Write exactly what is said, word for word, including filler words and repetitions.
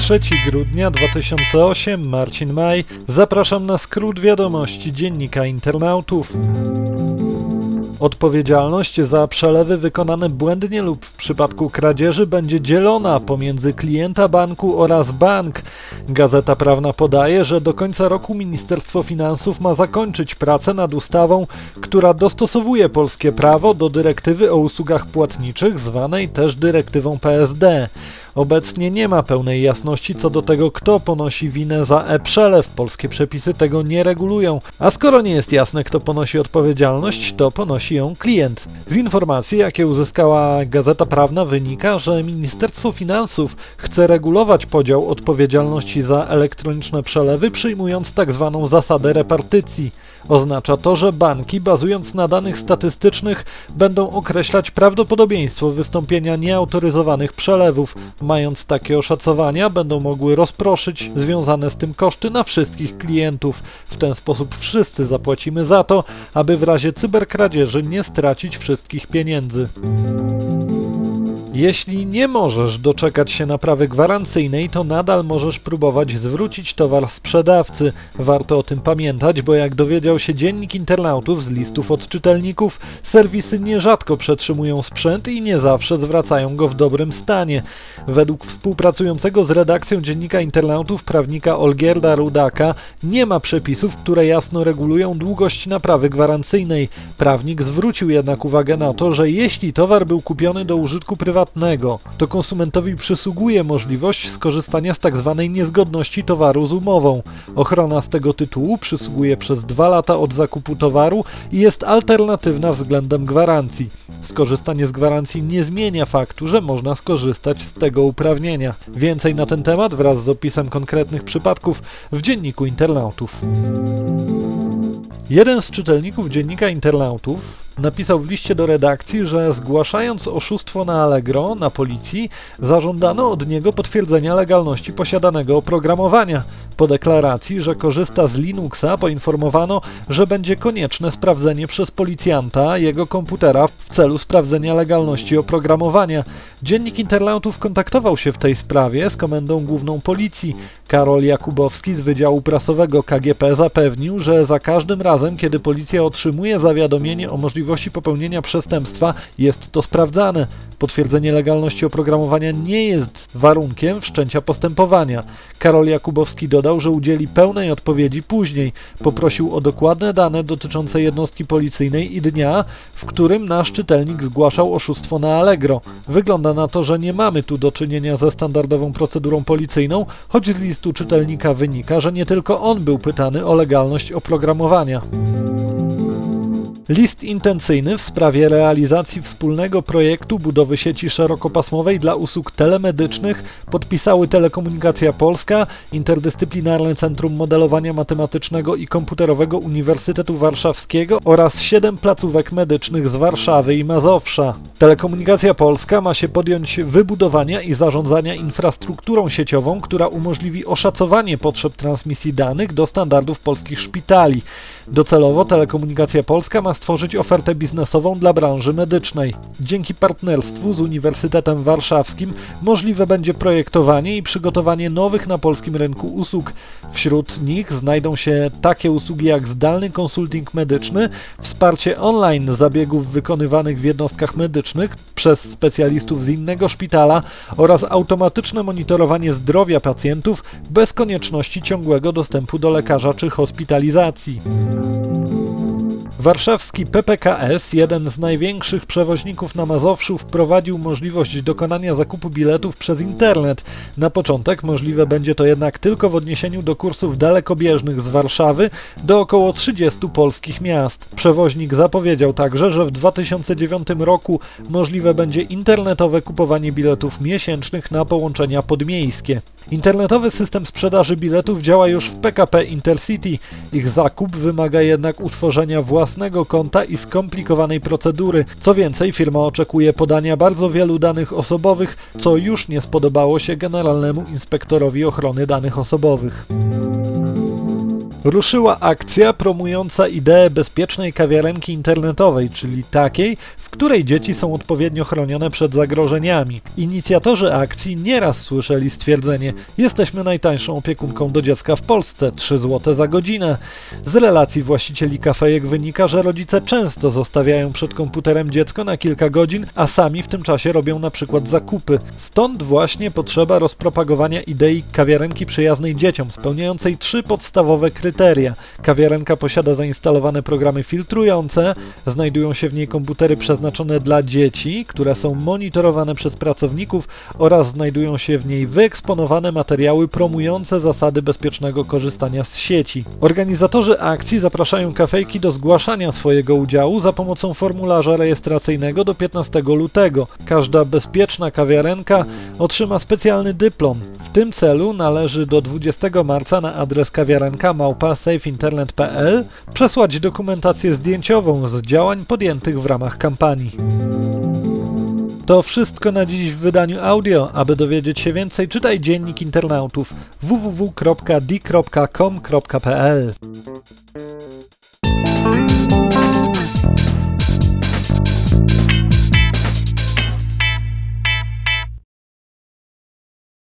trzeciego grudnia dwa tysiące ósmego, Marcin Maj. Zapraszam na skrót wiadomości Dziennika Internautów. Odpowiedzialność za przelewy wykonane błędnie lub w przypadku kradzieży będzie dzielona pomiędzy klienta banku oraz bank. Gazeta Prawna podaje, że do końca roku Ministerstwo Finansów ma zakończyć pracę nad ustawą, która dostosowuje polskie prawo do dyrektywy o usługach płatniczych, zwanej też dyrektywą P S D. Obecnie nie ma pełnej jasności co do tego, kto ponosi winę za e-przelew. Polskie przepisy tego nie regulują. A skoro nie jest jasne, kto ponosi odpowiedzialność, to ponosi ją klient. Z informacji, jakie uzyskała Gazeta Prawna, wynika, że Ministerstwo Finansów chce regulować podział odpowiedzialności za elektroniczne przelewy, przyjmując tak zwaną zasadę repartycji. Oznacza to, że banki, bazując na danych statystycznych, będą określać prawdopodobieństwo wystąpienia nieautoryzowanych przelewów. Mając takie oszacowania, będą mogły rozproszyć związane z tym koszty na wszystkich klientów. W ten sposób wszyscy zapłacimy za to, aby w razie cyberkradzieży nie stracić wszystkich pieniędzy. Jeśli nie możesz doczekać się naprawy gwarancyjnej, to nadal możesz próbować zwrócić towar sprzedawcy. Warto o tym pamiętać, bo jak dowiedział się Dziennik Internautów z listów od czytelników, serwisy nierzadko przetrzymują sprzęt i nie zawsze zwracają go w dobrym stanie. Według współpracującego z redakcją Dziennika Internautów prawnika Olgierda Rudaka nie ma przepisów, które jasno regulują długość naprawy gwarancyjnej. Prawnik zwrócił jednak uwagę na to, że jeśli towar był kupiony do użytku prywatnego, to konsumentowi przysługuje możliwość skorzystania z tzw. niezgodności towaru z umową. Ochrona z tego tytułu przysługuje przez dwa lata od zakupu towaru i jest alternatywna względem gwarancji. Skorzystanie z gwarancji nie zmienia faktu, że można skorzystać z tego uprawnienia. Więcej na ten temat wraz z opisem konkretnych przypadków w Dzienniku Internautów. Jeden z czytelników Dziennika Internautów napisał w liście do redakcji, że zgłaszając oszustwo na Allegro na policji, zażądano od niego potwierdzenia legalności posiadanego oprogramowania. Po deklaracji, że korzysta z Linuxa, poinformowano, że będzie konieczne sprawdzenie przez policjanta jego komputera w celu sprawdzenia legalności oprogramowania. Dziennik Internautów kontaktował się w tej sprawie z Komendą Główną Policji. Karol Jakubowski z Wydziału Prasowego K G P zapewnił, że za każdym razem, kiedy policja otrzymuje zawiadomienie o możliwości popełnienia przestępstwa, jest to sprawdzane. Potwierdzenie legalności oprogramowania nie jest warunkiem wszczęcia postępowania. Karol Jakubowski dodał, że udzieli pełnej odpowiedzi później. Poprosił o dokładne dane dotyczące jednostki policyjnej i dnia, w którym nasz czytelnik zgłaszał oszustwo na Allegro. Wygląda na to, że nie mamy tu do czynienia ze standardową procedurą policyjną, choć z listu czytelnika wynika, że nie tylko on był pytany o legalność oprogramowania. List intencyjny w sprawie realizacji wspólnego projektu budowy sieci szerokopasmowej dla usług telemedycznych podpisały Telekomunikacja Polska, Interdyscyplinarne Centrum Modelowania Matematycznego i Komputerowego Uniwersytetu Warszawskiego oraz siedem placówek medycznych z Warszawy i Mazowsza. Telekomunikacja Polska ma się podjąć wybudowania i zarządzania infrastrukturą sieciową, która umożliwi oszacowanie potrzeb transmisji danych do standardów polskich szpitali. Docelowo Telekomunikacja Polska ma stworzyć ofertę biznesową dla branży medycznej. Dzięki partnerstwu z Uniwersytetem Warszawskim możliwe będzie projektowanie i przygotowanie nowych na polskim rynku usług. Wśród nich znajdą się takie usługi jak zdalny konsulting medyczny, wsparcie online zabiegów wykonywanych w jednostkach medycznych przez specjalistów z innego szpitala oraz automatyczne monitorowanie zdrowia pacjentów bez konieczności ciągłego dostępu do lekarza czy hospitalizacji. Warszawski P P K S, jeden z największych przewoźników na Mazowszu, wprowadził możliwość dokonania zakupu biletów przez internet. Na początek możliwe będzie to jednak tylko w odniesieniu do kursów dalekobieżnych z Warszawy do około trzydziestu polskich miast. Przewoźnik zapowiedział także, że w dwa tysiące dziewiątym roku możliwe będzie internetowe kupowanie biletów miesięcznych na połączenia podmiejskie. Internetowy system sprzedaży biletów działa już w P K P Intercity. Ich zakup wymaga jednak utworzenia własnego konta i skomplikowanej procedury. Co więcej, firma oczekuje podania bardzo wielu danych osobowych, co już nie spodobało się Generalnemu Inspektorowi Ochrony Danych Osobowych. Ruszyła akcja promująca ideę bezpiecznej kawiarenki internetowej, czyli takiej, w której dzieci są odpowiednio chronione przed zagrożeniami. Inicjatorzy akcji nieraz słyszeli stwierdzenie: jesteśmy najtańszą opiekunką do dziecka w Polsce, trzy złote za godzinę. Z relacji właścicieli kafejek wynika, że rodzice często zostawiają przed komputerem dziecko na kilka godzin, a sami w tym czasie robią na przykład zakupy. Stąd właśnie potrzeba rozpropagowania idei kawiarenki przyjaznej dzieciom, spełniającej trzy podstawowe kryteria. Kawiarenka posiada zainstalowane programy filtrujące, znajdują się w niej komputery przeznaczone dla dzieci, które są monitorowane przez pracowników, oraz znajdują się w niej wyeksponowane materiały promujące zasady bezpiecznego korzystania z sieci. Organizatorzy akcji zapraszają kafejki do zgłaszania swojego udziału za pomocą formularza rejestracyjnego do piętnastego lutego. Każda bezpieczna kawiarenka otrzyma specjalny dyplom. W tym celu należy do dwudziestego marca na adres kawiarenka małpa safeinternet kropka p l przesłać dokumentację zdjęciową z działań podjętych w ramach kampanii. To wszystko na dziś w wydaniu audio. Aby dowiedzieć się więcej, czytaj Dziennik Internautów w w w kropka d kropka com kropka p l.